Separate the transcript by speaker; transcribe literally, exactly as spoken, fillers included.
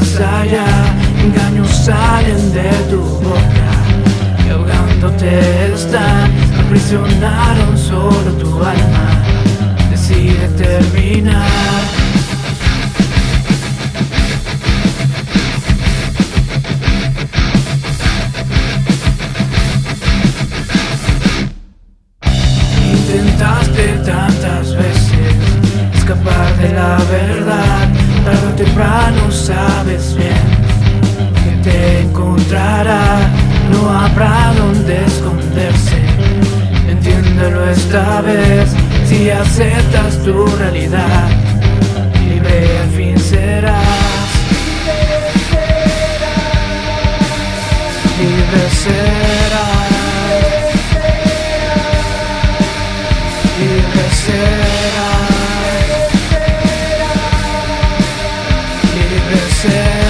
Speaker 1: más allá. Engaños salen de tu boca y ahogándote están. Aprisionaron solo tu alma. Decide terminar. Intentaste tantas veces escapar de la verdad. Tarde o temprano sabes bien que te encontrará. No habrá donde esconderse. Entiéndelo esta vez. Si aceptas tu realidad, libre al fin serás. Libre serás. Libre serás. Libre serás.